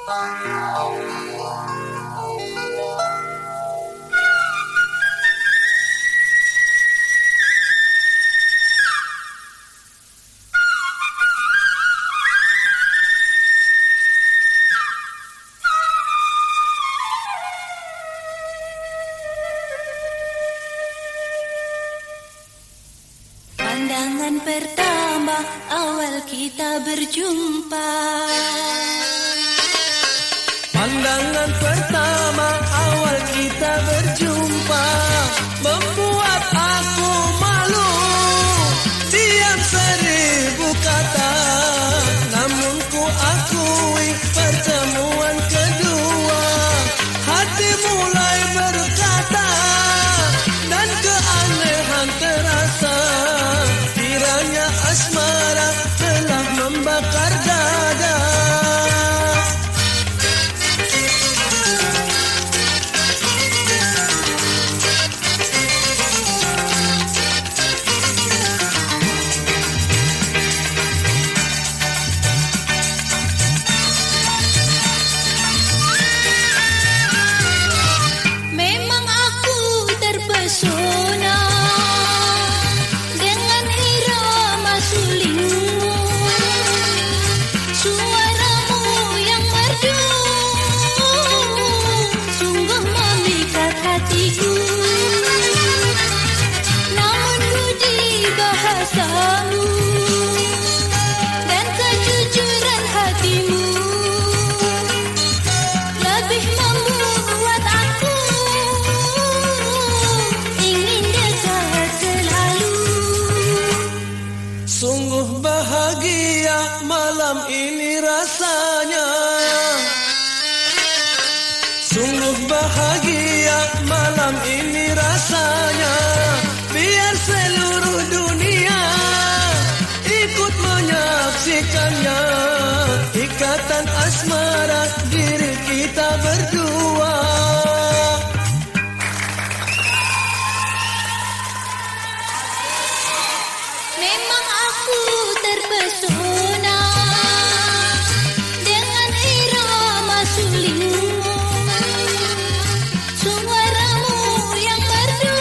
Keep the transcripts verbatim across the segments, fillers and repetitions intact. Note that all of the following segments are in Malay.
Pandangan pertama awal kita berjumpa. Pandangan pertama awal kita berjumpa membuat aku malu. Diam seribu kata, namun ku akui pertemuan kedua. Hati mulai berkata dan keanehan terasa. Kiranya asmara telah membakar dada. Memang aku terpesona dengan irama sulingmu, suaramu yang merdu sungguh memikat hatiku. Namun budi bahasamu dan kejujuran hatimu lebih membuat aku ingin dekat selalu. Sungguh bahagia malam ini rasanya. Sungguh bahagia malam ini rasanya. Biar seluruh dunia ikut menyaksikannya. Ikatan asmara diri kita berdua. Memang aku terpesona dengan irama sulingmu, suaramu yang merdu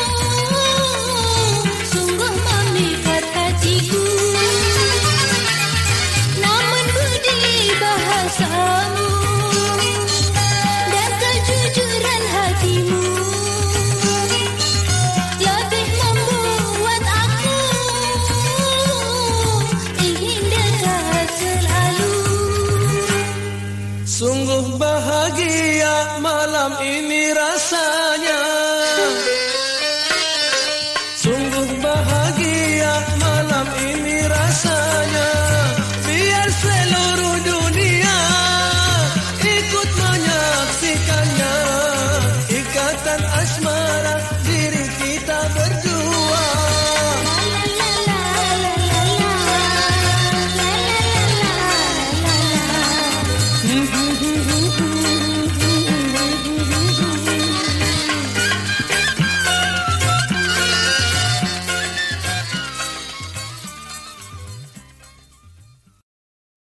sungguh memikat hatiku. Namun budi bahasamu dan kejujuran hatimu lebih membuat aku ingin dekat selalu. Sungguh bahagia malam ini rasanya. Sungguh bahagia malam ini rasanya. Biar seluruh dunia ikut menyaksikannya.